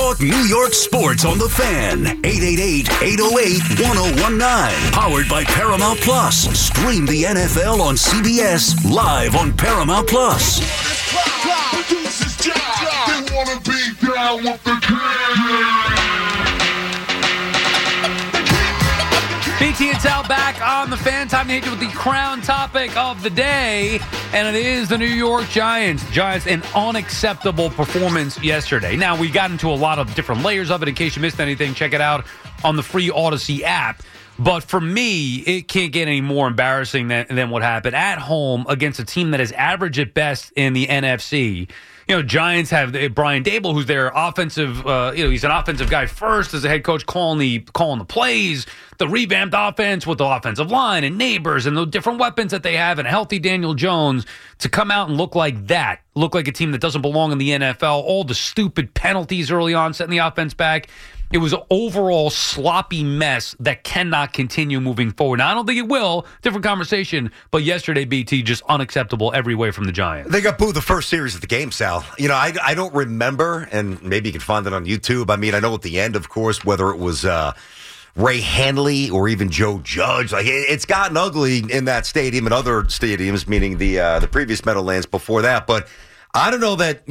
Talk New York sports on the Fan. 888-808-1019. Powered by Paramount Plus. Stream the NFL on CBS live on Paramount Plus. They wanna be down with the BT and Sal back on the Fan. Time to hit you with the crown topic of the day, and it is the New York Giants. Giants, an unacceptable performance yesterday. Now, we got into a lot of different layers of it. In case you missed anything, check it out on the free Odyssey app. But for me, it can't get any more embarrassing than what happened at home against a team that is average at best in the NFC. Giants have Brian Daboll, who's their offensive, he's an offensive guy first as a head coach, calling the plays, the revamped offense with the offensive line and neighbors and the different weapons that they have, and a healthy Daniel Jones to come out and look like that, look like a team that doesn't belong in the NFL, all the stupid penalties early on, setting the offense back. It was an overall sloppy mess that cannot continue moving forward. Now, I don't think it will. Different conversation. But yesterday, BT, just unacceptable every way from the Giants. They got booed the first series of the game, Sal. I don't remember, and maybe you can find it on YouTube. I mean, I know at the end, of course, whether it was Ray Hanley or even Joe Judge. Like, it's gotten ugly in that stadium and other stadiums, meaning the previous Meadowlands before that. But I don't know that,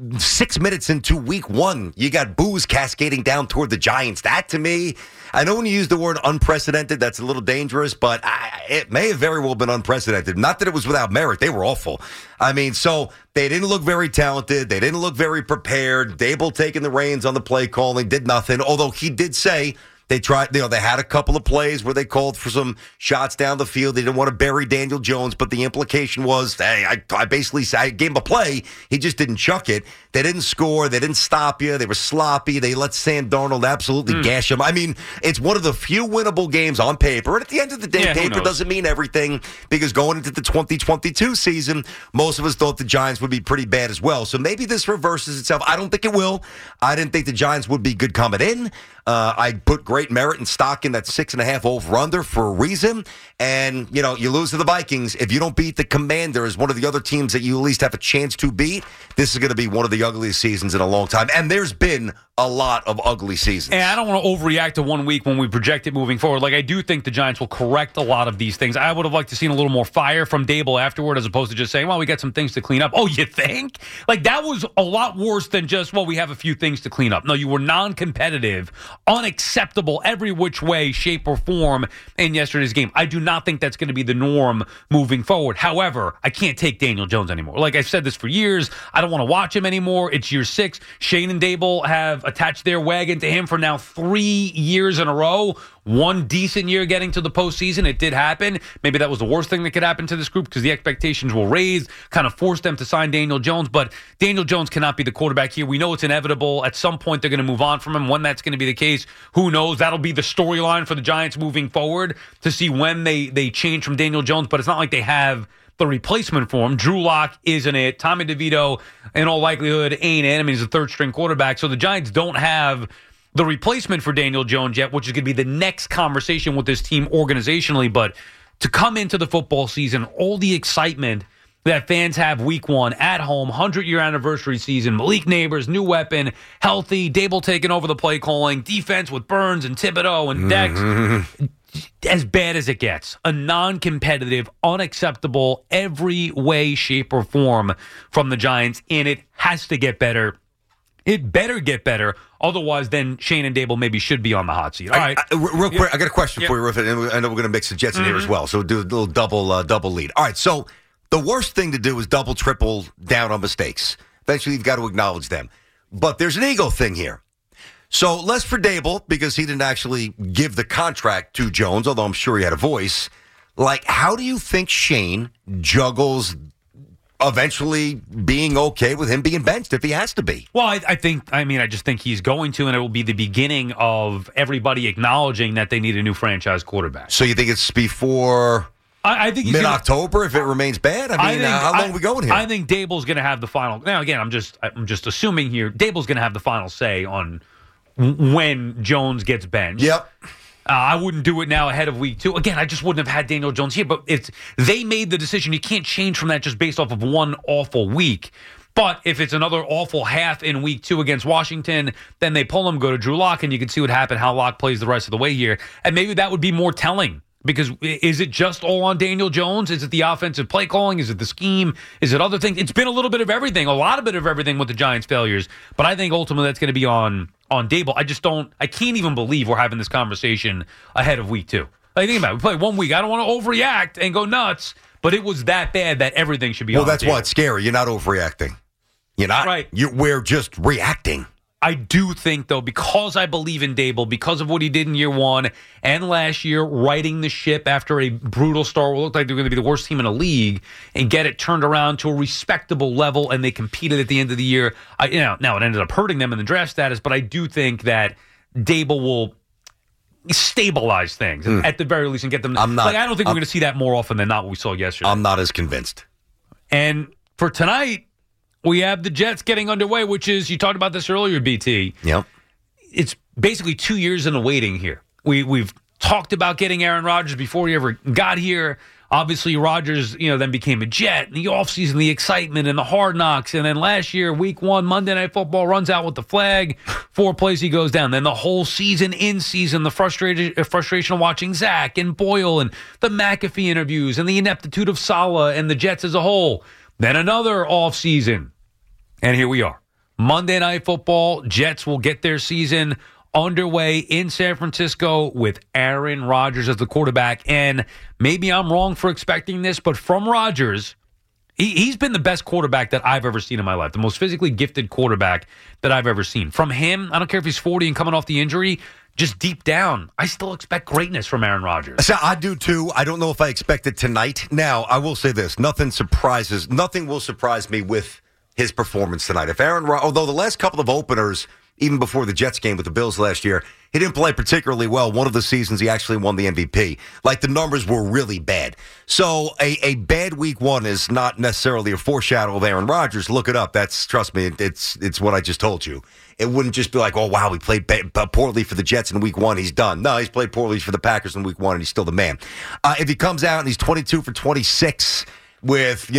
6 minutes into week one, you got boos cascading down toward the Giants. That, to me, I know when you use the word unprecedented, that's a little dangerous, but it may have very well been unprecedented. Not that it was without merit. They were awful. I mean, so they didn't look very talented. They didn't look very prepared. Dable taking the reins on the play calling, did nothing, although he did say they tried, they had a couple of plays where they called for some shots down the field. They didn't want to bury Daniel Jones, but the implication was, hey, I basically gave him a play. He just didn't chuck it. They didn't score. They didn't stop you. They were sloppy. They let Sam Darnold absolutely gash him. I mean, it's one of the few winnable games on paper. And at the end of the day, paper doesn't mean everything, because going into the 2022 season, most of us thought the Giants would be pretty bad as well. So maybe this reverses itself. I don't think it will. I didn't think the Giants would be good coming in. I put great merit and stock in that 6.5 over-under for a reason. And, you lose to the Vikings. If you don't beat the Commanders, one of the other teams that you at least have a chance to beat, this is going to be one of the ugliest seasons in a long time. And there's been a lot of ugly seasons. And I don't want to overreact to 1 week when we project it moving forward. Like, I do think the Giants will correct a lot of these things. I would have liked to seen a little more fire from Dable afterward, as opposed to just saying, well, we got some things to clean up. Oh, you think? Like, that was a lot worse than just, well, we have a few things to clean up. No, you were non-competitive, unacceptable every which way, shape, or form in yesterday's game. I do not think that's going to be the norm moving forward. However, I can't take Daniel Jones anymore. Like, I've said this for years. I don't want to watch him anymore. It's year 6. Shane and Dable have attached their wagon to him for now 3 years in a row. One decent year getting to the postseason. It did happen. Maybe that was the worst thing that could happen to this group, because the expectations were raised, kind of forced them to sign Daniel Jones. But Daniel Jones cannot be the quarterback here. We know it's inevitable. At some point, they're going to move on from him. When that's going to be the case, who knows? That'll be the storyline for the Giants moving forward, to see when they change from Daniel Jones. But it's not like they have the replacement for him. Drew Lock isn't it. Tommy DeVito, in all likelihood, ain't it. I mean, he's a third-string quarterback. So the Giants don't have the replacement for Daniel Jones yet, which is going to be the next conversation with this team organizationally. But to come into the football season, all the excitement that fans have week one at home, 100-year anniversary season, Malik Neighbors, new weapon, healthy, Dable taking over the play calling, defense with Burns and Thibodeau and Dex. As bad as it gets. A non-competitive, unacceptable, every way, shape, or form from the Giants, and it has to get better. It better get better. Otherwise, then Shane and Dable maybe should be on the hot seat. All right. Real quick, I got a question for you, Riff, and I know we're going to mix the Jets in here as well, so we'll do a little double lead. All right, so the worst thing to do is double, triple down on mistakes. Eventually, you've got to acknowledge them. But there's an ego thing here. So less for Dable, because he didn't actually give the contract to Jones, although I'm sure he had a voice. Like, how do you think Shane juggles eventually being okay with him being benched if he has to be? Well, I just think he's going to, and it will be the beginning of everybody acknowledging that they need a new franchise quarterback. So you think it's before I think mid-October if it remains bad? I mean, how long are we going here? I think Dable's going to have the final. Now, again, I'm just assuming here. Dable's going to have the final say on when Jones gets benched. Yep. I wouldn't do it now ahead of week 2. Again, I just wouldn't have had Daniel Jones here, but they made the decision. You can't change from that just based off of one awful week. But if it's another awful half in week 2 against Washington, then they pull him, go to Drew Lock, and you can see what happened, how Lock plays the rest of the way here. And maybe that would be more telling. Because is it just all on Daniel Jones? Is it the offensive play calling? Is it the scheme? Is it other things? It's been a little bit of everything, a lot of bit of everything with the Giants' failures. But I think ultimately that's going to be on Daboll. I can't even believe we're having this conversation ahead of week 2. Like, think about it. We play 1 week. I don't want to overreact and go nuts, but it was that bad that everything should be on. Well, that's why it's scary. You're not overreacting. You're not. Right. We're just reacting. I do think, though, because I believe in Daboll, because of what he did in year 1 and last year, righting the ship after a brutal start, what looked like they were going to be the worst team in the league, and get it turned around to a respectable level, and they competed at the end of the year. Now it ended up hurting them in the draft status, but I do think that Daboll will stabilize things at the very least and get them. I don't think we're going to see that more often than not what we saw yesterday. I'm not as convinced. And for tonight, we have the Jets getting underway, which is, you talked about this earlier, BT. Yep. It's basically 2 years in the waiting here. We've talked about getting Aaron Rodgers before he ever got here. Obviously, Rodgers, then became a Jet. The offseason, the excitement and the hard knocks. And then last year, week 1, Monday Night Football, runs out with the flag. 4 plays, he goes down. Then the whole season, in season, the frustration of watching Zach and Boyle and the McAfee interviews and the ineptitude of Saleh and the Jets as a whole. Then another offseason. And here we are. Monday Night Football. Jets will get their season underway in San Francisco with Aaron Rodgers as the quarterback. And maybe I'm wrong for expecting this, but from Rodgers, he's been the best quarterback that I've ever seen in my life, the most physically gifted quarterback that I've ever seen. From him, I don't care if he's 40 and coming off the injury, just deep down, I still expect greatness from Aaron Rodgers. So I do too. I don't know if I expect it tonight. Now, I will say this. Nothing will surprise me with his performance tonight. Although the last couple of openers, even before the Jets game with the Bills last year, he didn't play particularly well. One of the seasons, he actually won the MVP. Like, the numbers were really bad. So a bad week 1 is not necessarily a foreshadow of Aaron Rodgers. Look it up. Trust me, it's what I just told you. It wouldn't just be like, oh, wow, he played poorly for the Jets in week 1. He's done. No, he's played poorly for the Packers in week 1, and he's still the man. If he comes out and he's 22 for 26 with,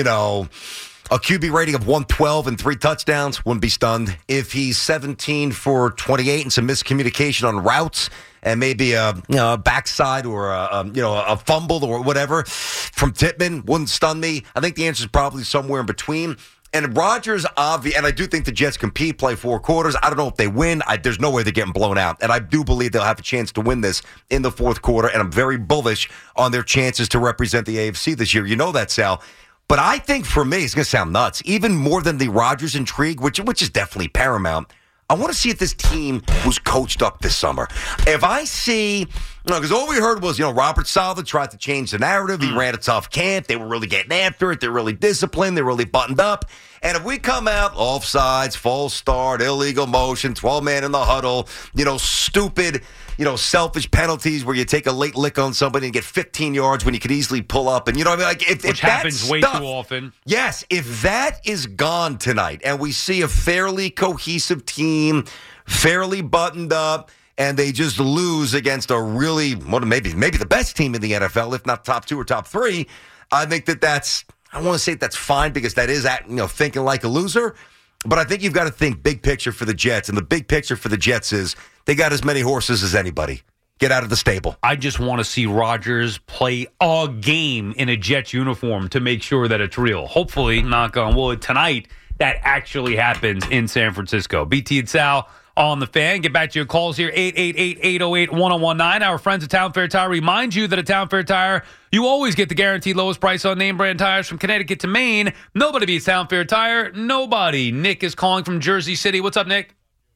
a QB rating of 112 and 3 touchdowns, wouldn't be stunned. If he's 17 for 28 and some miscommunication on routes and maybe a backside or a fumble or whatever from Tippmann, wouldn't stun me. I think the answer is probably somewhere in between. And Rodgers, and I do think the Jets compete, play 4 quarters. I don't know if they win. There's no way they're getting blown out. And I do believe they'll have a chance to win this in the 4th quarter. And I'm very bullish on their chances to represent the AFC this year. You know that, Sal. But I think for me, it's going to sound nuts, even more than the Rodgers intrigue, which is definitely paramount. I want to see if this team was coached up this summer. If I see, because all we heard was, Robert Saleh tried to change the narrative. He ran a tough camp. They were really getting after it. They're really disciplined. They're really buttoned up. And if we come out offsides, false start, illegal motion, 12-man in the huddle, stupid, selfish penalties where you take a late lick on somebody and get 15 yards when you could easily pull up. And which happens way too often. Yes, if that is gone tonight and we see a fairly cohesive team, fairly buttoned up, and they just lose against a really, maybe the best team in the NFL, if not top 2 or top 3, I think that's, I want to say that's fine because that is thinking like a loser. But I think you've got to think big picture for the Jets. And the big picture for the Jets is they got as many horses as anybody. Get out of the stable. I just want to see Rodgers play a game in a Jets uniform to make sure that it's real. Hopefully, knock on wood, tonight that actually happens in San Francisco. BT and Sal on the Fan. Get back to your calls here, 888-808-1019. Our friends at Town Fair Tire remind you that at Town Fair Tire, you always get the guaranteed lowest price on name brand tires from Connecticut to Maine. Nobody beats Town Fair Tire. Nobody. Nick is calling from Jersey City. What's up, Nick?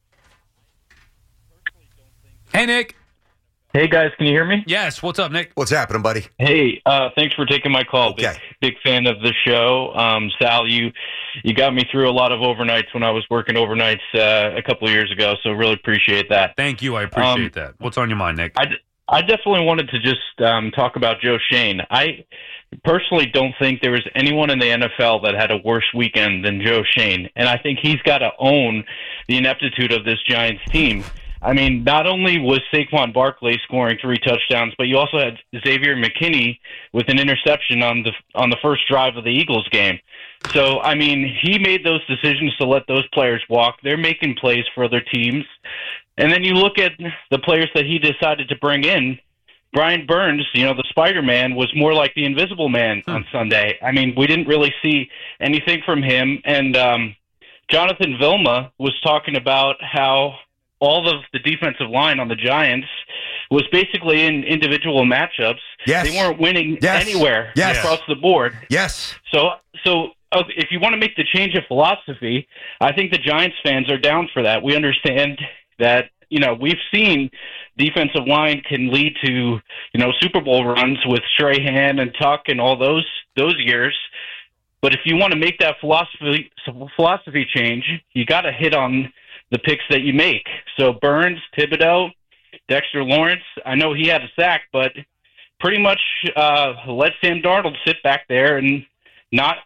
Hey, Nick. Hey, guys. Can you hear me? Yes. What's up, Nick? What's happening, buddy? Hey, thanks for taking my call. Okay. Big fan of the show. Sal, you got me through a lot of overnights when I was working overnights a couple of years ago, so really appreciate that. Thank you. I appreciate that. What's on your mind, Nick? I definitely wanted to just talk about Joe Schoen. I personally don't think there was anyone in the NFL that had a worse weekend than Joe Schoen, and I think he's got to own the ineptitude of this Giants team. I mean, not only was Saquon Barkley scoring 3 touchdowns, but you also had Xavier McKinney with an interception on the first drive of the Eagles game. So, I mean, he made those decisions to let those players walk. They're making plays for other teams. And then you look at the players that he decided to bring in. Brian Burns, the Spider-Man, was more like the Invisible Man on Sunday. I mean, we didn't really see anything from him. And Jonathan Vilma was talking about how all of the defensive line on the Giants was basically in individual matchups. Yes. They weren't winning anywhere across the board. Yes. So if you want to make the change of philosophy, I think the Giants fans are down for that. We understand that, we've seen defensive line can lead to, Super Bowl runs with Strahan and Tuck and all those years. But if you want to make that philosophy change, you got to hit on the picks that you make. So Burns, Thibodeau, Dexter Lawrence, I know he had a sack, but pretty much let Sam Darnold sit back there and not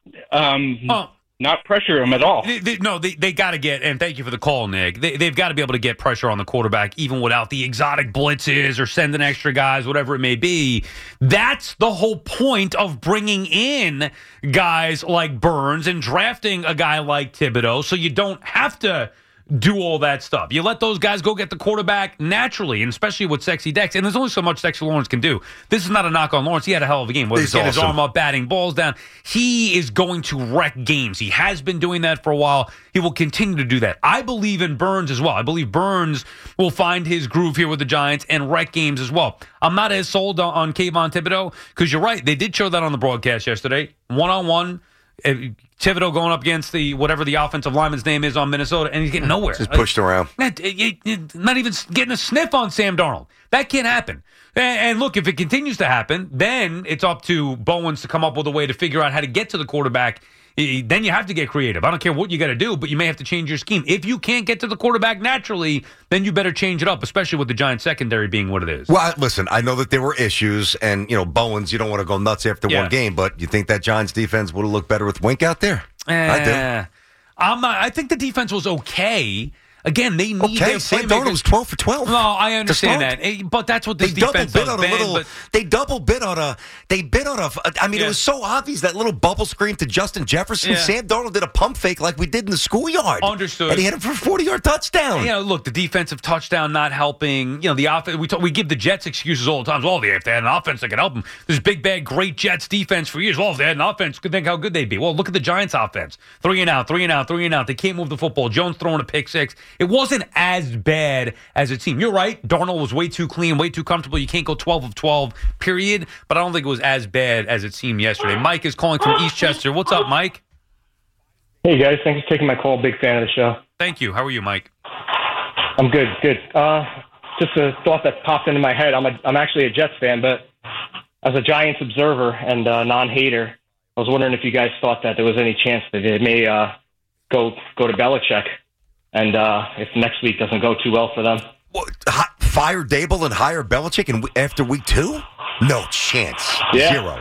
pressure him at all. They got to get, and thank you for the call, Nick. They've got to be able to get pressure on the quarterback even without the exotic blitzes or sending extra guys, whatever it may be. That's the whole point of bringing in guys like Burns and drafting a guy like Thibodeau so you don't have to do all that stuff. You let those guys go get the quarterback naturally, and especially with Sexy Dex. And there's only so much Dexter Lawrence can do. This is not a knock on Lawrence. He had a hell of a game. Whether he's getting his arm up, batting balls down, he is going to wreck games. He has been doing that for a while. He will continue to do that. I believe in Burns as well. I believe Burns will find his groove here with the Giants and wreck games as well. I'm not as sold on Kayvon Thibodeau because you're right. They did show that on the broadcast yesterday. One-on-one. Thibodeau going up against whatever the offensive lineman's name is on Minnesota, and he's getting nowhere. Just pushed around. Not even getting a sniff on Sam Darnold. That can't happen. And look, if it continues to happen, then it's up to Bowens to come up with a way to figure out how to get to the quarterback. Then you have to get creative. I don't care what you got to do, but you may have to change your scheme. If you can't get to the quarterback naturally, then you better change it up, especially with the Giants secondary being what it is. Well, listen, I know that there were issues, and, Bowens, you don't want to go nuts after one game, but you think that Giants defense would have looked better with Wink out there? I do. I think the defense was okay. Again, they need their Sam Darnold was 12 for 12. No, I understand that, but that's what this defense does. They double bid on a. It was so obvious, that little bubble screen to Justin Jefferson. Yeah. Sam Darnold did a pump fake like we did in the schoolyard. Understood. And he hit him for a 40-yard touchdown. Look, the defensive touchdown not helping. The offense. We give the Jets excuses all the time. Well, if they had an offense that could help them, this big bad great Jets defense for years. Well, if they had an offense, could think how good they'd be. Well, look at the Giants offense. 3 and out. They can't move the football. Jones throwing a pick six. It wasn't as bad as it seemed. You're right. Darnold was way too clean, way too comfortable. You can't go 12 of 12, period. But I don't think it was as bad as it seemed yesterday. Mike is calling from Eastchester. What's up, Mike? Hey, guys. Thanks for taking my call. Big fan of the show. Thank you. How are you, Mike? I'm good. Just a thought that popped into my head. I'm actually a Jets fan, but as a Giants observer and non-hater, I was wondering if you guys thought that there was any chance that it may go to Belichick. And if next week doesn't go too well for them. What, fire Dable and hire Belichick after week 2? No chance. Yeah. 0.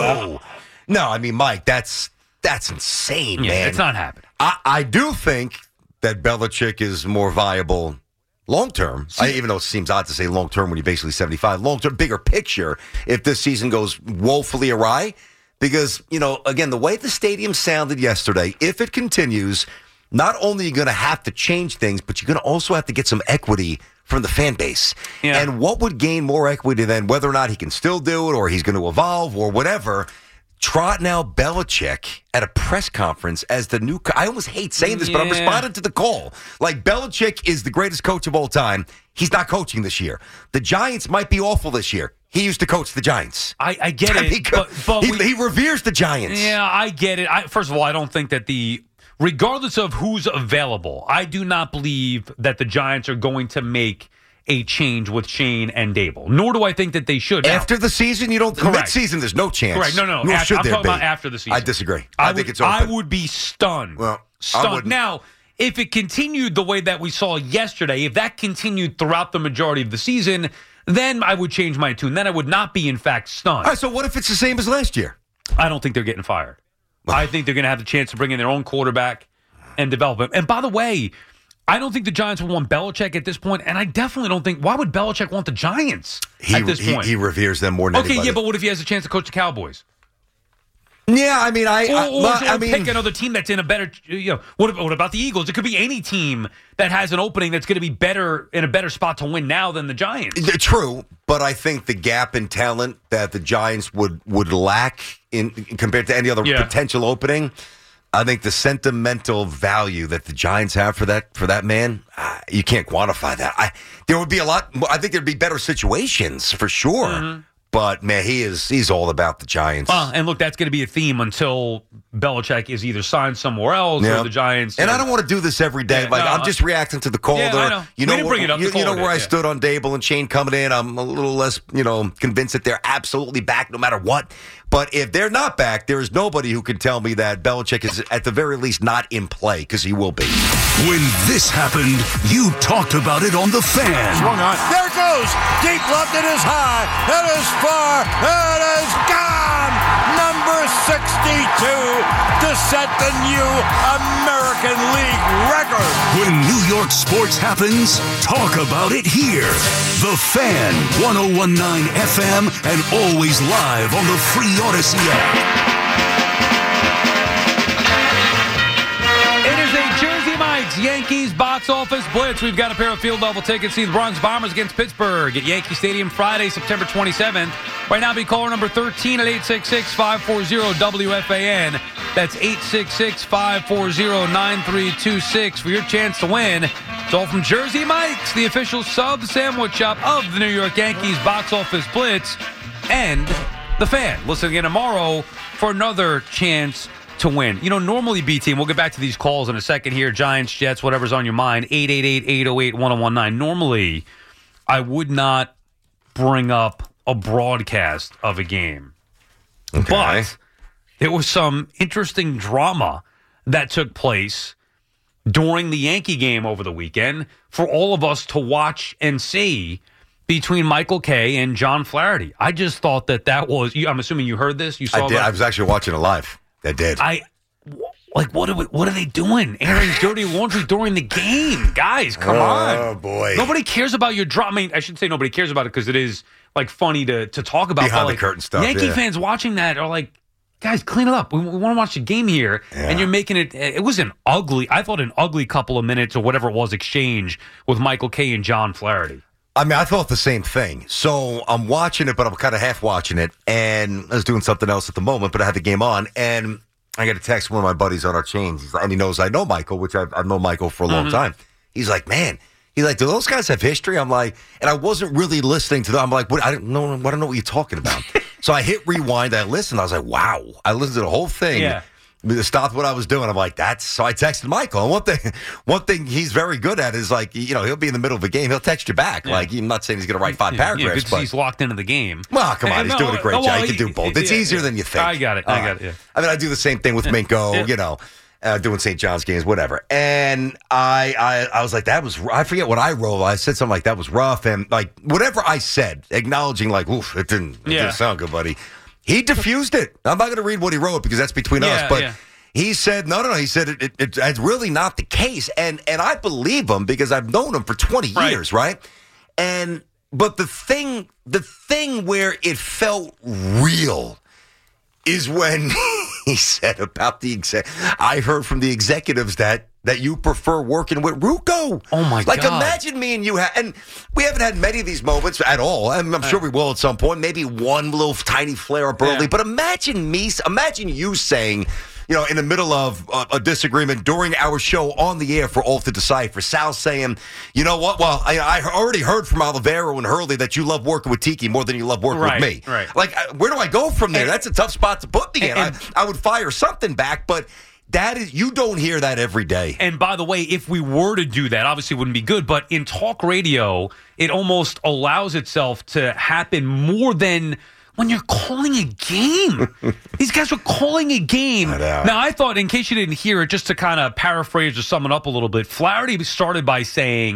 No. I mean, Mike, that's insane, man. It's not happening. I do think that Belichick is more viable long-term, even though it seems odd to say long-term when you're basically 75. Long-term, bigger picture, if this season goes woefully awry. Because, again, the way the stadium sounded yesterday, if it continues, not only are you going to have to change things, but you're going to also have to get some equity from the fan base. Yeah. And what would gain more equity than whether or not he can still do it or he's going to evolve or whatever? Trotting out Belichick at a press conference as the new I almost hate saying this, but I'm responding to the call. Like, Belichick is the greatest coach of all time. He's not coaching this year. The Giants might be awful this year. He used to coach the Giants. I get it. But he reveres the Giants. Yeah, I get it. First of all, I don't think that regardless of who's available, I do not believe that the Giants are going to make a change with Shane and Dable. Nor do I think that they should. After the season, you don't. Correct. Mid-season, there's no chance. Correct. No. Nor should I'm there talking be. about after the season. I disagree. I think it's open. I would be stunned. Well, stunned. Now, if it continued the way that we saw yesterday, if that continued throughout the majority of the season, then I would change my tune. Then I would not be, in fact, stunned. All right, so what if it's the same as last year? I don't think they're getting fired. I think they're going to have the chance to bring in their own quarterback and develop him. And by the way, I don't think the Giants would want Belichick at this point, and I definitely don't think. Why would Belichick want the Giants at this point? He reveres them more than anybody. Okay, yeah, but what if he has a chance to coach the Cowboys? Yeah, I mean, Or pick another team that's in a better. What about the Eagles? It could be any team that has an opening that's going to be better in a better spot to win now than the Giants. True, but I think the gap in talent that the Giants would lack in compared to any other potential opening. I think the sentimental value that the Giants have for that man, you can't quantify that. There would be a lot. I think there'd be better situations for sure. Mm-hmm. But, man, he's all about the Giants. And look, that's going to be a theme until Belichick is either signed somewhere else or the Giants. And I don't want to do this every day. I'm just reacting to the call. Yeah, I know. You know where I stood on Dable and Shane coming in. I'm a little less, convinced that they're absolutely back no matter what. But if they're not back, there is nobody who can tell me that Belichick is at the very least not in play, because he will be. When this happened, you talked about it on The Fan. Swung on. There it goes. Deep left. It is high. It is far. It is gone. Number 62 to set the new American League record. When New York sports happens, talk about it here. The Fan, 101.9 FM, and always live on the free Odyssey app. It is a Jersey Mike's Yankees box office blitz. We've got a pair of field level tickets. See the Bronx Bombers against Pittsburgh at Yankee Stadium Friday, September 27th. Right now, be caller number 13 at 866-540-WFAN. That's 866-540-9326 for your chance to win. It's all from Jersey Mike's, the official sub sandwich shop of the New York Yankees box office blitz, and The Fan. Listen again tomorrow for another chance to win. Normally, BT, and we'll get back to these calls in a second here, Giants, Jets, whatever's on your mind, 888-808-1019. Normally, I would not bring up a broadcast of a game. Okay. But there was some interesting drama that took place during the Yankee game over the weekend for all of us to watch and see between Michael Kay and John Flaherty. I just thought that was, I'm assuming you heard this? You saw I did. I was actually watching it live. I did. What are they doing? Airing dirty laundry during the game. Guys, come on. Oh, boy. Nobody cares about your drama. I mean, I shouldn't say nobody cares about it because it is funny to talk about. Behind the curtain stuff. Yankee fans watching that are like, guys, clean it up. We want to watch the game here. Yeah. And you're making it was an ugly couple of minutes or whatever it was exchange with Michael Kay and John Flaherty. I mean, I thought the same thing. So I'm watching it, but I'm kind of half watching it. And I was doing something else at the moment, but I had the game on. And I got a text from one of my buddies on our chains. And he knows I know Michael, which I've known Michael for a long time. He's like, man. He's like, do those guys have history? I'm like, and I wasn't really listening to them. I'm like, what? I don't know what you're talking about. So I hit rewind. I listened. I was like, wow. I listened to the whole thing. Yeah. Stopped what I was doing. I'm like, so I texted Michael. And one thing he's very good at is like, he'll be in the middle of a game. He'll text you back. Yeah. Like, I'm not saying he's going to write 5 paragraphs. But he's locked into the game. Well, come on. He's doing a great job. He can do both. It's easier than you think. I got it. Yeah. I mean, I do the same thing with Minko, doing St. John's games, whatever. And I was like, I forget what I wrote. I said something like, that was rough. And like, whatever I said, acknowledging like, oof, it didn't sound good, buddy. He diffused it. I'm not going to read what he wrote because that's between us. But he said, no. He said it's really not the case. And I believe him because I've known him for 20 years, right? But the thing where it felt real is when he said about I heard from the executives that you prefer working with Ruocco. Oh, my God. Like, imagine me and you and we haven't had many of these moments at all. I'm sure we will at some point. Maybe one little tiny flare-up early. But imagine you saying, in the middle of a disagreement during our show on the air for all to decipher, Sal saying, you know what? Well, I already heard from Olivero and Hurley that you love working with Tiki more than you love working with me. Right. Like, where do I go from there? That's a tough spot to put me in. I would fire something back, but you don't hear that every day. And by the way, if we were to do that, obviously it wouldn't be good, but in talk radio, it almost allows itself to happen more than when you're calling a game. These guys were calling a game. Now, I thought, in case you didn't hear it, just to kind of paraphrase or sum it up a little bit, Flaherty started by saying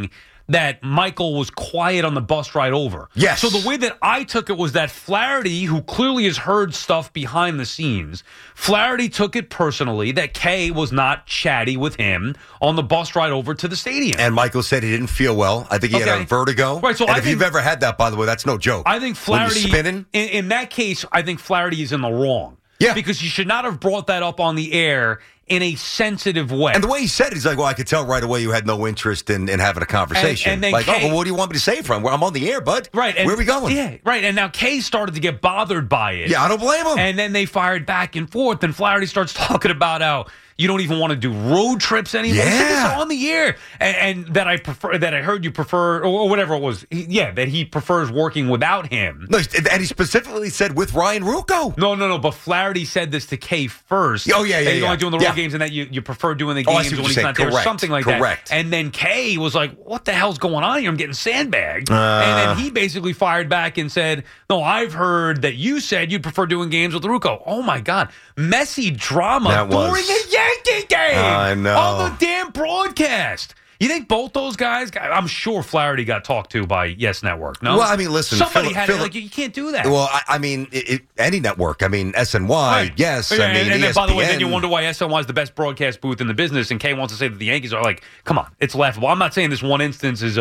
that Michael was quiet on the bus ride over. Yes. So the way that I took it was that Flaherty, who clearly has heard stuff behind the scenes, Flaherty took it personally that Kay was not chatty with him on the bus ride over to the stadium. And Michael said he didn't feel well. I think he had a vertigo. Right, so and I if think, you've ever had that, by the way, that's no joke. I think Flaherty, when you're spinning. In that case, I think Flaherty is in the wrong. Yeah. Because you should not have brought that up on the air in a sensitive way. And the way he said it, he's like, well, I could tell right away you had no interest in having a conversation. And then like, Kay, oh, well, what do you want me to say from? Well, I'm on the air, bud. Right. And, where are we going? Yeah, right. And now Kay started to get bothered by it. Yeah, I don't blame him. And then they fired back and forth, and Flaherty starts talking about how you don't even want to do road trips anymore. Yeah. He said this on the air, and that I prefer, that I heard you prefer, or whatever it was. That he prefers working without him. No, and he specifically said with Ryan Ruocco. No. But Flaherty said this to Kay first. Oh, yeah. That he's only doing the road games, and that you prefer doing the games when he's not there, or something like that. Correct. And then Kay was like, "What the hell's going on here? I'm getting sandbagged." And then he basically fired back and said, "No, I've heard that you said you'd prefer doing games with Ruocco." Oh my God, messy drama during a Yankee game. I know. On the damn broadcast. You think both those guys? I'm sure Flaherty got talked to by Yes Network. No. Well, I mean, listen, somebody had it. Like, you can't do that. Well, I mean, any network. I mean, SNY. Right. Yes. Yeah, I mean, and then, ESPN. by the way, then you wonder why SNY is the best broadcast booth in the business, and Kay wants to say that the Yankees are like, come on, it's laughable. I'm not saying this one instance is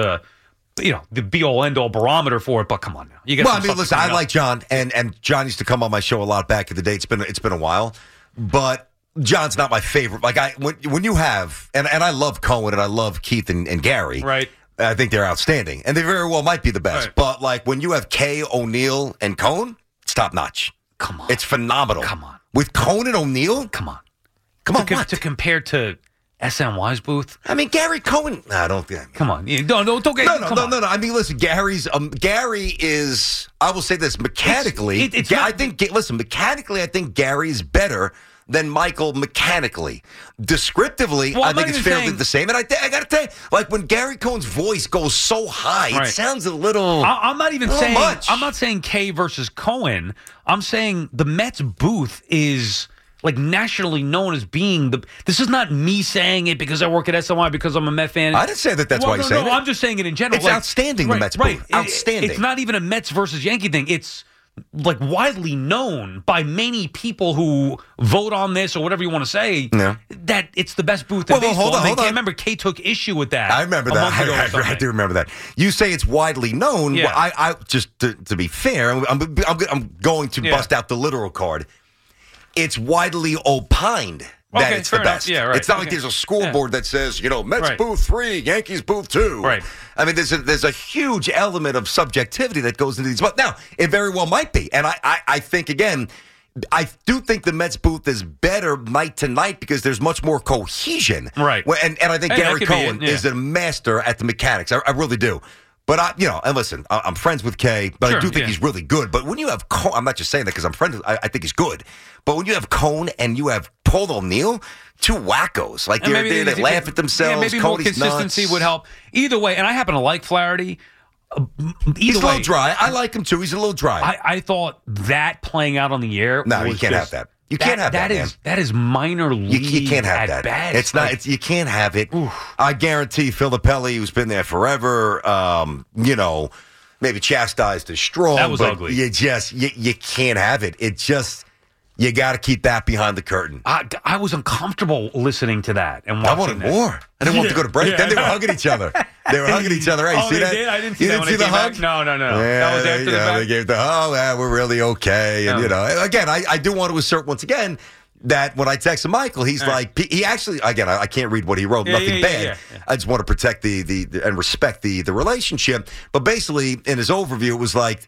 the be-all, end-all barometer for it, but come on now. You got. Well, I mean, listen, I like John, and John used to come on my show a lot back in the day. It's been a while, but John's not my favorite. Like when you have, and I love Cohen and I love Keith and Gary. Right. I think they're outstanding, and they very well might be the best. Right. But like when you have Kay, O'Neill, and Cohen, it's top notch. Come on, it's phenomenal. Come on, with Cohen and O'Neill. Come on. What? To compare to SNY's booth. I mean, Gary Cohen. I don't. Come on, don't get. No. I mean, listen, Gary is. I will say this mechanically. Mechanically, I think Gary's better than Michael mechanically. Descriptively, I think it's fairly the same. And I got to tell you, like when Gary Cohen's voice goes so high, it sounds a little. I'm not even saying. Much. I'm not saying Kay versus Cohen. I'm saying the Mets booth is like nationally known as being the. This is not me saying it because I work at SNY because I'm a Met fan. I didn't say that. That's why you're saying it. I'm just saying it in general. It's outstanding. The Mets booth, outstanding. It's not even a Mets versus Yankee thing. It's like widely known by many people who vote on this or whatever you want to say that it's the best booth in baseball. Hold on. Remember, Kay took issue with that. I remember that. I do remember that. You say it's widely known. Yeah. Well, I just to be fair, I'm going to bust out the literal card. It's widely opined that it's the best. Yeah, right. It's not like there's a scoreboard that says, Mets booth 3, Yankees booth 2. Right. I mean, there's a huge element of subjectivity that goes into these. But now, it very well might be. And I think, again, I do think the Mets booth is better night to night because there's much more cohesion. Right. And I think Gary Cohen is a master at the mechanics. I really do. But, and listen, I'm friends with Kay, but I do think he's really good. But when you have Cohen, I'm not just saying that because I'm friends with I think he's good. But when you have Cohen and you have Paul O'Neill, two wackos. Like, they laugh at themselves. Yeah, maybe more consistency would help. Either way, and I happen to like Flaherty. He's a little dry. I like him, too. He's a little dry. I thought that playing out on the air No, you can't have that. You can't have that, man. That is minor league. You can't have that. Best. It's not. You can't have it. Oof. I guarantee Filippelli, who's been there forever, maybe chastised is strong. That was but ugly. You can't have it. It just. You got to keep that behind the curtain. I was uncomfortable listening to that and watching I wanted more. I didn't want to go to break. Then they were hugging each other. They were hugging each other. Hey, see that? Did? I didn't see you that. Didn't see the hug? No. Yeah, That was after the back. They gave we're really okay. And, again, I do want to assert once again that when I texted Michael, he's like, he actually, again, I can't read what he wrote, nothing bad. Yeah. I just want to protect the and respect the relationship. But basically, in his overview, it was like,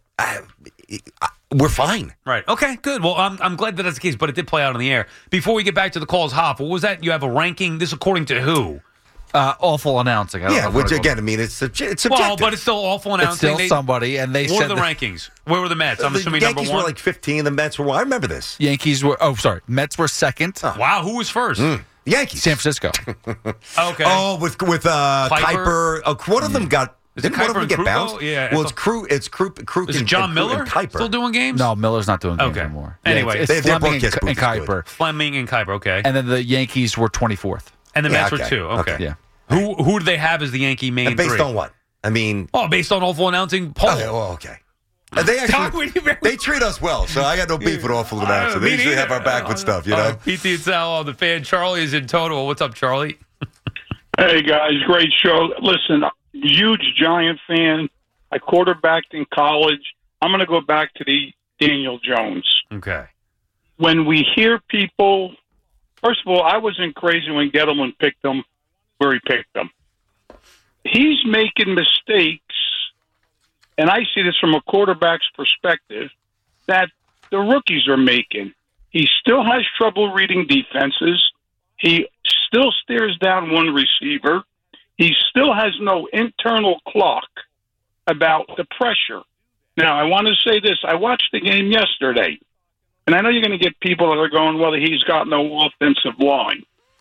we're fine. Right. Okay, good. Well, I'm glad that that's the case, but it did play out on the air. Before we get back to the calls, Hop, what was that? You have a ranking? This according to who? Awful announcing. Which again, I mean, it's subjective. Well, but it's still awful announcing. It's still somebody, and they what said are the rankings? Where were the Mets? I'm assuming Yankees number one. were like 15. The Mets were 1. I remember this. Yankees were. Oh, sorry. Mets were second. Oh. Wow, who was first? Yankees. San Francisco. Okay. Oh, with Kuiper. One of them got. Didn't one of them get bounced? Yeah. Well, it's Kruk. Is it John Miller and Kuiper still doing games? No, Miller's not doing games anymore. Anyway, it's Fleming and Kuiper. Fleming and Kuiper. Okay. And then the Yankees were 24th. And the Mets were 2. Okay. Yeah. Who do they have as the Yankee main and based three? on what? I mean, based on awful announcing poll. Okay. They actually they treat us well, so I got no beef with awful announcers. They usually have our back with stuff, PT and Sal on the Fan. Charlie is in Total. What's up, Charlie? Hey guys, great show. Listen, huge Giant fan. I quarterbacked in college. I'm going to go back to the Daniel Jones. Okay. When we hear people, first of all, I wasn't crazy when Gettleman picked him where he picked him. He's making mistakes, and I see this from a quarterback's perspective, that the rookies are making. He still has trouble reading defenses. He still stares down one receiver. He still has no internal clock about the pressure. Now, I want to say this. I watched the game yesterday, and I know you're going to get people that are going, well, he's got no offensive line.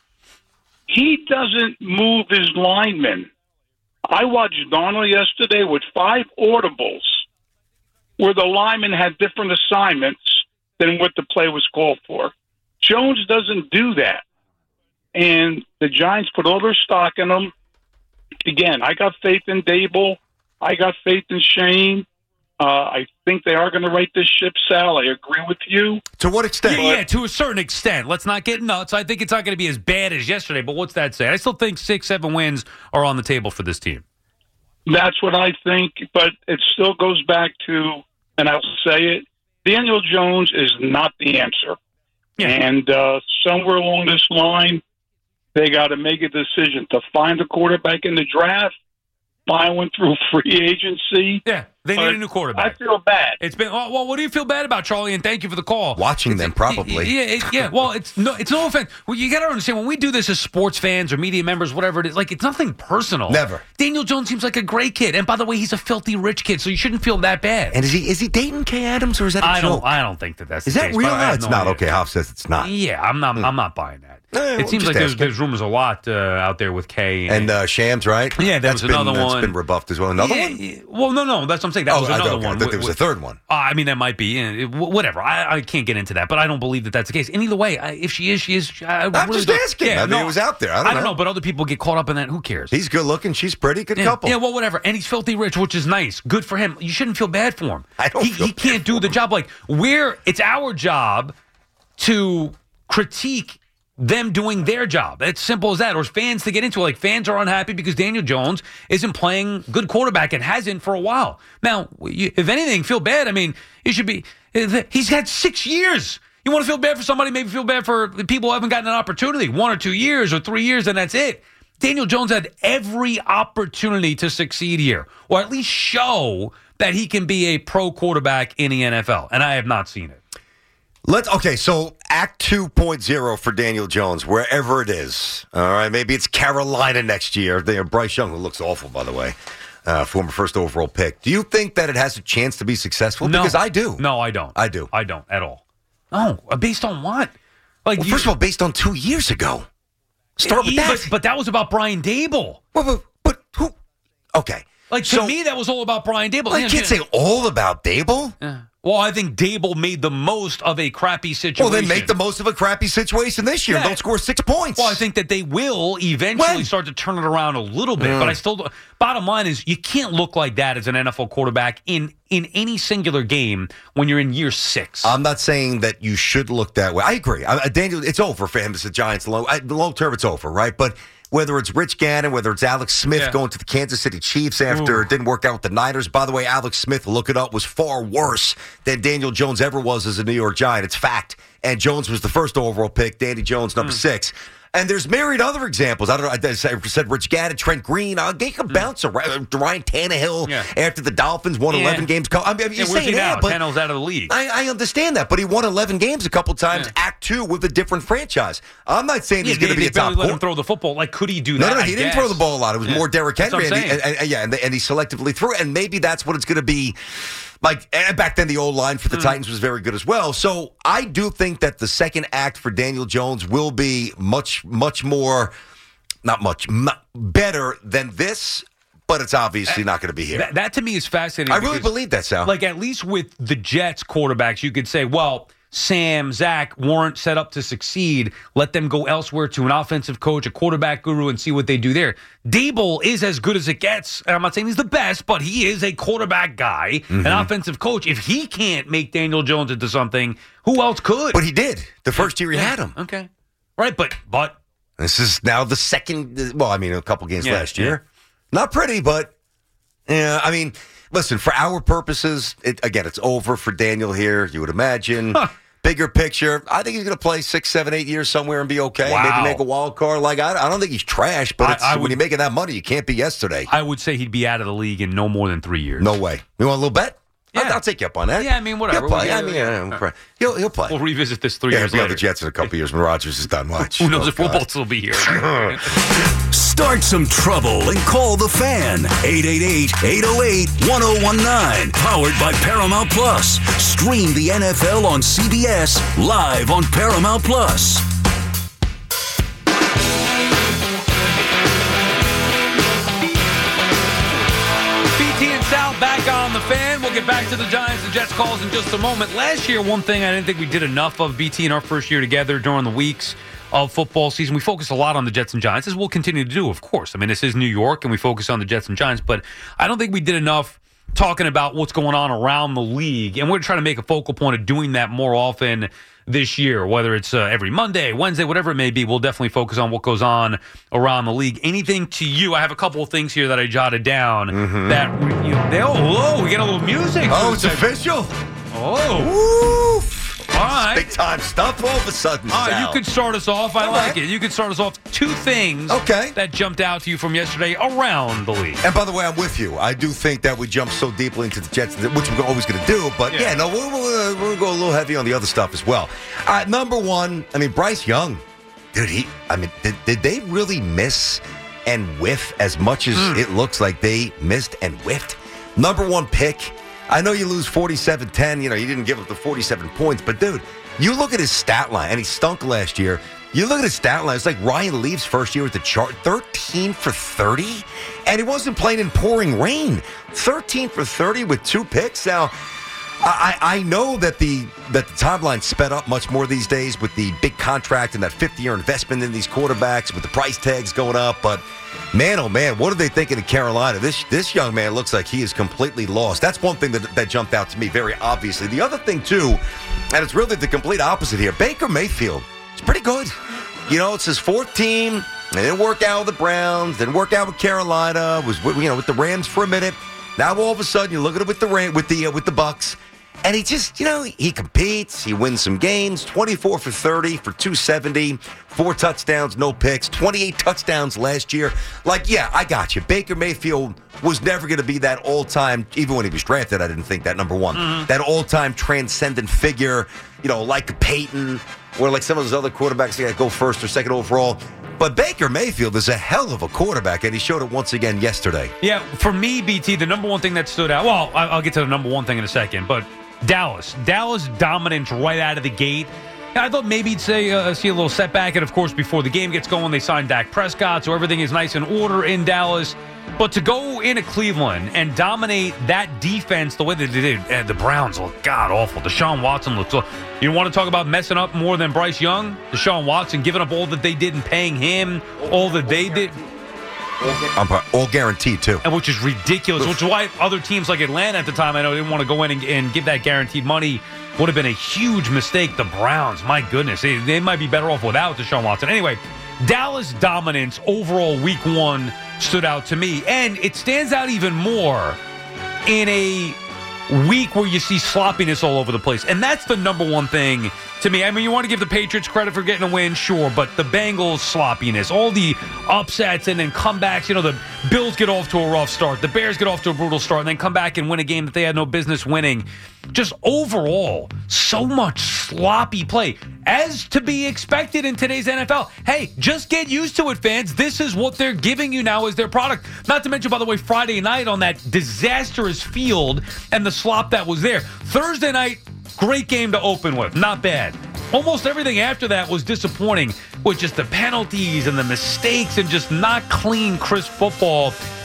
He doesn't move his linemen. I watched Darnold yesterday with 5 audibles where the linemen had different assignments than what the play was called for. Jones doesn't do that. And the Giants put all their stock in him. Again, I got faith in Dable. I got faith in Shane. I think they are going to right this ship, Sal. I agree with you. To what extent? Yeah, to a certain extent. Let's not get nuts. I think it's not going to be as bad as yesterday, but what's that say? I still think 6-7 wins are on the table for this team. That's what I think, but it still goes back to, and I'll say it, Daniel Jones is not the answer. Yeah. And somewhere along this line, they got to make a decision to find a quarterback in the draft, find one through free agency. Yeah, they need a new quarterback. I feel bad. It's been well. What do you feel bad about, Charlie? And thank you for the call. Watching them, probably. Yeah. Well, it's no offense. Well, you got to understand when we do this as sports fans or media members, whatever it is. Like, it's nothing personal. Never. Daniel Jones seems like a great kid, and by the way, he's a filthy rich kid, so you shouldn't feel that bad. And is he dating Kay Adams, or is that a joke? I don't think that's. Is the that case, real? No, it's not. Okay, Hoff says it's not. Yeah, I'm not buying that. It seems like there's rumors a lot out there with Kay and Shams, right? Yeah, that's another one. That's been rebuffed as well. Another one? Well, no, that's what I'm saying. That was another one. I thought there was a third one. I mean, that might be. Whatever. I can't get into that, but I don't believe that that's the case. And either way, if she is, she is. I'm really just asking. Yeah, I mean, it was out there. I don't know. But other people get caught up in that. Who cares? He's good looking. She's pretty. Good couple. Yeah, well, whatever. And he's filthy rich, which is nice. Good for him. You shouldn't feel bad for him. He can't do the job. Like, it's our job to critique them doing their job. It's simple as that. Or fans to get into it. Like, fans are unhappy because Daniel Jones isn't playing good quarterback and hasn't for a while. Now, if anything, feel bad. I mean, it should be. He's had 6 years. You want to feel bad for somebody, maybe feel bad for the people who haven't gotten an opportunity. 1 or 2 years or 3 years, and that's it. Daniel Jones had every opportunity to succeed here, or at least show that he can be a pro quarterback in the NFL, and I have not seen it. So Act 2.0 for Daniel Jones, wherever it is. All right, maybe it's Carolina next year. Bryce Young, who looks awful, by the way, former first overall pick. Do you think that it has a chance to be successful? No. Because I do. No, I don't. I do. I don't at all. No, based on what? Like, first of all, based on 2 years ago. Start with that. But that was about Brian Dable. But who? Okay. Like, to me, that was all about Brian Dable. I can't say all about Dable. Yeah. Well, I think Dable made the most of a crappy situation. Well, then make the most of a crappy situation this year. Yeah. Don't score 6 points. Well, I think that they will eventually start to turn it around a little bit. But I still, bottom line is, you can't look like that as an NFL quarterback in any singular game when you're in year 6. I'm not saying that you should look that way. I agree. Daniel, it's over for him as the Giants. The long term, it's over, right? But whether it's Rich Gannon, whether it's Alex Smith going to the Kansas City Chiefs after it didn't work out with the Niners. By the way, Alex Smith, look it up, was far worse than Daniel Jones ever was as a New York Giant. It's fact. And Jones was the first overall pick. Danny Jones, number 6. And there's myriad other examples. I don't know. I said Rich Gannon, Trent Green. They can bounce around. Ryan Tannehill after the Dolphins won 11 games. I mean, you're where's he saying now? that, but Tannehill's out of the league. I understand that, but he won 11 games a couple times. Act 2 with a different franchise. I'm not saying he's going to be a top. Let him throw the football. Like, could he do that? No, he didn't throw the ball a lot. It was more Derrick Henry, and he selectively threw. And maybe that's what it's going to be. Like, back then, the old line for the Titans was very good as well. So I do think that the second act for Daniel Jones will be much more, better than this, but it's obviously not going to be here. That to me is fascinating. I really believe that, Sal. Like, at least with the Jets quarterbacks, you could say, well, Sam, Zach weren't set up to succeed. Let them go elsewhere to an offensive coach, a quarterback guru, and see what they do there. Dable is as good as it gets. And I'm not saying he's the best, but he is a quarterback guy, an offensive coach. If he can't make Daniel Jones into something, who else could? But he did. The first year he had him. Okay. Right, but this is now the second, well, I mean, a couple games last year. Not pretty, but, yeah, I mean, listen, for our purposes, it's over for Daniel here, you would imagine. Bigger picture, I think he's going to play 6, 7, 8 years somewhere and be okay. Wow. Maybe make a wild card. Like, I don't think he's trash, but when you're making that money, you can't be yesterday. I would say he'd be out of the league in no more than 3 years. No way. You want a little bet? Yeah. I'll take you up on that. Yeah, I mean, whatever. He'll play. He'll play. We'll revisit this 3 years later. later. The Jets in a couple years when Rodgers is done. Watch. Who knows if we'll both still be here. Start some trouble and call the Fan. 888-808-1019. Powered by Paramount Plus. Stream the NFL on CBS live on Paramount Plus. BT and Sal back on the Fan. We'll get back to the Giants and Jets calls in just a moment. Last year, one thing I didn't think we did enough of, BT, in our first year together during the weeks of football season, we focused a lot on the Jets and Giants, as we'll continue to do, of course. I mean, this is New York, and we focus on the Jets and Giants, but I don't think we did enough talking about what's going on around the league, and we're trying to make a focal point of doing that more often this year, whether it's every Monday, Wednesday, whatever it may be. We'll definitely focus on what goes on around the league. Anything to you? I have a couple of things here that I jotted down that, we get a little music. Oh, it's official. Oh. Woo. All right. Big time stuff all of a sudden, Sal. You could start us off. I like it. You could start us off. 2 things that jumped out to you from yesterday around the league. And by the way, I'm with you. I do think that we jumped so deeply into the Jets, which we're always going to do. But, we're going to go a little heavy on the other stuff as well. Number one, I mean, Bryce Young. Dude, did they really miss and whiff as much as it looks like they missed and whiffed? Number 1 pick. I know you lose 47-10. You didn't give up the 47 points. But, dude, you look at his stat line, and he stunk last year. You look at his stat line, it's like Ryan Leaf's first year with the chart, 13 for 30. And he wasn't playing in pouring rain. 13 for 30 with 2 picks. Now, I know that the timeline sped up much more these days with the big contract and that 5th-year investment in these quarterbacks with the price tags going up. But, man, oh, man, what are they thinking in Carolina? This young man looks like he is completely lost. That's one thing that jumped out to me very obviously. The other thing, too, and it's really the complete opposite here, Baker Mayfield is pretty good. It's his 4th team. They didn't work out with the Browns. Didn't work out with Carolina. Was with the Rams for a minute. Now all of a sudden you look at it with the Bucks, and he just he competes. He wins some games. 24 for 30 for 270, 4 touchdowns, no picks, 28 touchdowns last year. I got you. Baker Mayfield was never going to be that all-time. Even when he was drafted, I didn't think that. Number 1, that all-time transcendent figure. Like Peyton or like some of those other quarterbacks that go 1st or 2nd overall. But Baker Mayfield is a hell of a quarterback, and he showed it once again yesterday. Yeah, for me, BT, the number 1 thing that stood out, well, I'll get to the number 1 thing in a second, but Dallas dominance right out of the gate. I thought maybe you'd see a little setback, and of course, before the game gets going, they signed Dak Prescott, so everything is nice in order in Dallas. But to go into Cleveland and dominate that defense the way that they did, the Browns look god-awful. Deshaun Watson looks... You want to talk about messing up more than Bryce Young? Deshaun Watson giving up all that they did and paying him all that they did. All guaranteed, too. And which is ridiculous, which is why other teams like Atlanta at the time, I know, didn't want to go in and give that guaranteed money. Would have been a huge mistake. The Browns, my goodness, they might be better off without Deshaun Watson. Anyway, Dallas dominance overall week 1 stood out to me. And it stands out even more in a week where you see sloppiness all over the place. And that's the number 1 thing to me. I mean, you want to give the Patriots credit for getting a win, sure, but the Bengals sloppiness, all the upsets and then comebacks, the Bills get off to a rough start, the Bears get off to a brutal start, and then come back and win a game that they had no business winning. Just overall, so much sloppy play, as to be expected in today's NFL. Hey, just get used to it, fans. This is what they're giving you now as their product. Not to mention, by the way, Friday night on that disastrous field and the slop that was there. Thursday night, great game to open with. Not bad. Almost everything after that was disappointing with just the penalties and the mistakes and just not clean, crisp football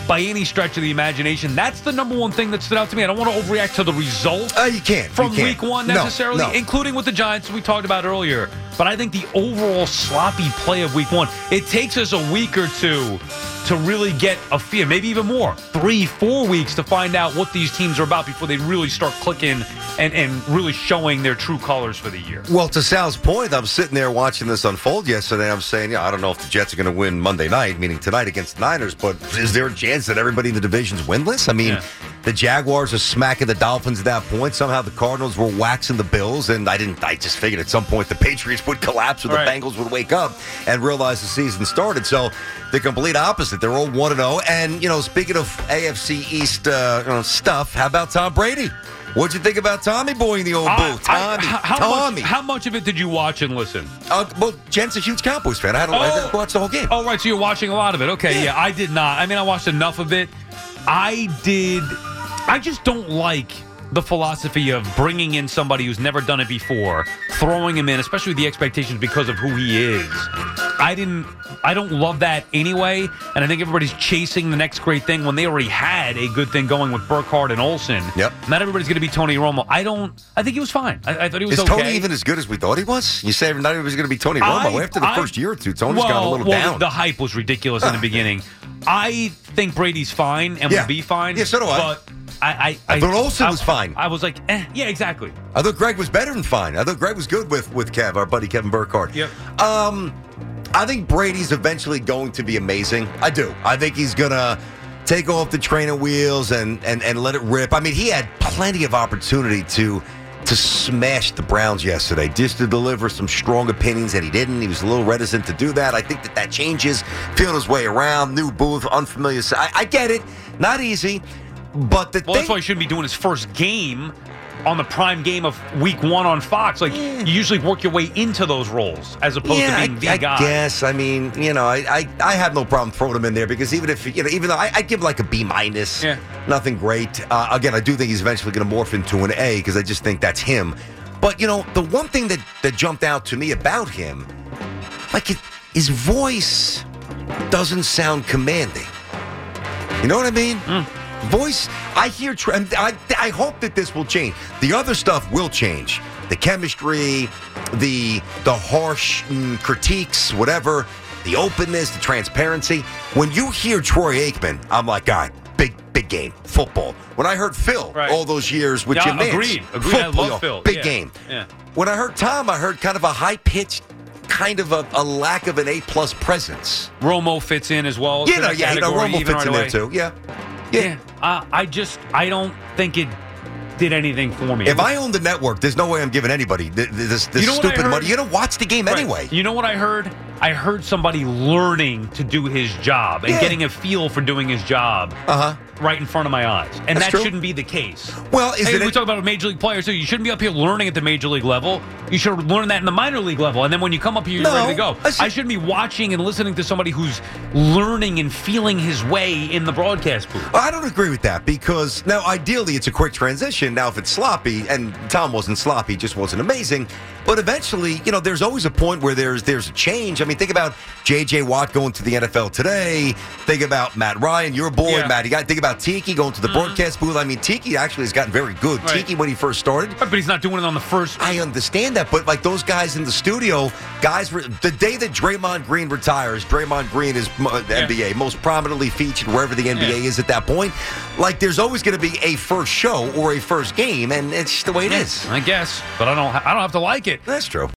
by any stretch of the imagination. That's the number one thing that stood out to me. I don't want to overreact to the result you can't. from You can't. week one necessarily, No. including with the Giants we talked about earlier. But I think the overall sloppy play of week one, it takes us a week or two to really get a feel, maybe even more, 3-4 weeks to find out what these teams are about before they really start clicking and really showing their true colors for the year. Well, to Sal's point, I'm sitting there watching this unfold yesterday. I'm saying, I don't know if the Jets are going to win Monday night, meaning tonight against the Niners, but is there a chance that everybody in the division's winless? I mean, the Jaguars are smacking the Dolphins at that point. Somehow the Cardinals were waxing the Bills, and I just figured at some point the Patriots would collapse or the Bengals would wake up and realize the season started. So the complete opposite. They're all 1-0. And, speaking of AFC East stuff, how about Tom Brady? What'd you think about Tommy Boy in the old booth? Tommy. How much of it did you watch and listen? Well, Jen's a huge Cowboys fan. I watched the whole game. Oh, right. So you're watching a lot of it. Okay, yeah, I did not. I mean, I watched enough of it. I just don't like the philosophy of bringing in somebody who's never done it before, throwing him in, especially with the expectations because of who he is. I don't love that anyway, and I think everybody's chasing the next great thing when they already had a good thing going with Burkhardt and Olsen. Yep. Not everybody's going to be Tony Romo. I think he was fine. I thought he was okay. Is Tony even as good as we thought he was? You say not everybody's going to be Tony Romo. After the first year or two, Tony's gone a little down. The hype was ridiculous in the beginning. I think Brady's fine and will be fine. Yeah, so do I. But I thought Olsen was fine. I was like, yeah, exactly. I thought Greg was better than fine. I thought Greg was good with Kev, our buddy Kevin Burkhardt. Yep. I think Brady's eventually going to be amazing. I do. I think he's going to take off the training wheels and let it rip. I mean, he had plenty of opportunity to smash the Browns yesterday, just to deliver some strong opinions, and he didn't. He was a little reticent to do that. I think that changes, feeling his way around, new booth, unfamiliar. I get it. Not easy. But that's why he shouldn't be doing his first game on the prime game of week one on Fox. Like, you usually work your way into those roles as opposed to being the guy. I guess. I mean, I have no problem throwing him in there because even though I give like a B-, nothing great. Again, I do think he's eventually going to morph into an A because I just think that's him. But, the one thing that jumped out to me about him, like his voice doesn't sound commanding. You know what I mean? Voice, I hear, I hope that this will change. The other stuff will change. The chemistry, the harsh critiques, whatever, the openness, the transparency. When you hear Troy Aikman, I'm like, all right, big game, football. When I heard Phil all those years with Jim Nantz, agreed. Football, I love Phil. Big game. Yeah. When I heard Tom, I heard kind of a high-pitched, kind of a lack of an A+ presence. Romo fits in as well. Romo fits in there too. Yeah. I don't think it did anything for me. If I owned the network, there's no way I'm giving anybody this stupid money. You don't watch the game anyway. You know what I heard? I heard somebody learning to do his job and getting a feel for doing his job right in front of my eyes. And That's that true. shouldn't be the case. Well, we talk about major league players, too. You shouldn't be up here learning at the major league level. You should learn that in the minor league level. And then when you come up here, you're ready to go. I shouldn't be watching and listening to somebody who's learning and feeling his way in the broadcast booth. I don't agree with that because now, ideally, it's a quick transition. Now, if it's sloppy, and Tom wasn't sloppy, just wasn't amazing. But eventually, there's always a point where there's a change. I mean, think about J.J. Watt going to the NFL today. Think about Matt Ryan, your boy, Matt. Think about Tiki going to the broadcast booth. I mean, Tiki actually has gotten very good. Right. Tiki, when he first started. But he's not doing it on the first. I understand that, but like those guys in the studio, the day that Draymond Green retires, Draymond Green is NBA, most prominently featured wherever the NBA is at that point. Like, there's always going to be a first show or a first game, and it's just the way it is. I guess, but I don't have to like it. That's true.